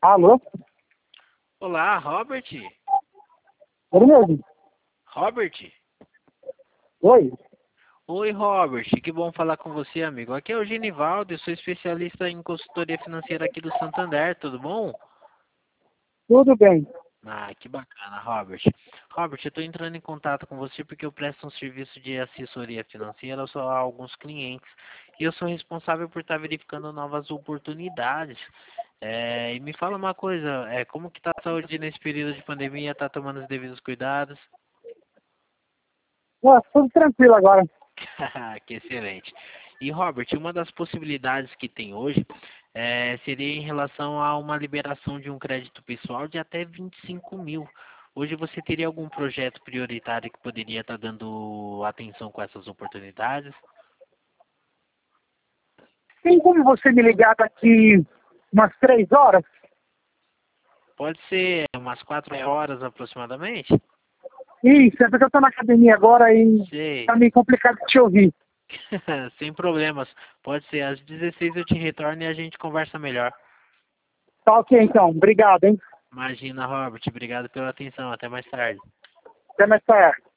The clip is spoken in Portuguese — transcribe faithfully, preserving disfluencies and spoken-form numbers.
Alô? Olá, Robert? Ele mesmo? Robert? Oi? Oi, Robert, que bom falar com você, amigo. Aqui é o Genivaldo, eu sou especialista em consultoria financeira aqui do Santander, tudo bom? Tudo bem. Ah, que bacana, Robert. Robert, eu estou entrando em contato com você porque eu presto um serviço de assessoria financeira só a alguns clientes e eu sou responsável por estar verificando novas oportunidades. É, e me fala uma coisa, é, como que está a saúde nesse período de pandemia? Está tomando os devidos cuidados? Ah, tudo tranquilo agora. Que excelente. E Robert, uma das possibilidades que tem hoje eh, seria em relação a uma liberação de um crédito pessoal de até vinte e cinco mil. Hoje você teria algum projeto prioritário que poderia estar dando atenção com essas oportunidades? Tem como você me ligar daqui umas três horas? Pode ser umas quatro horas aproximadamente? Isso, é porque eu tô na academia agora e Sei. tá meio complicado de te ouvir. Sem problemas. Pode ser às dezesseis eu te retorno e a gente conversa melhor. Tá ok então, obrigado, hein? Imagina, Robert. Obrigado pela atenção. Até mais tarde. Até mais tarde.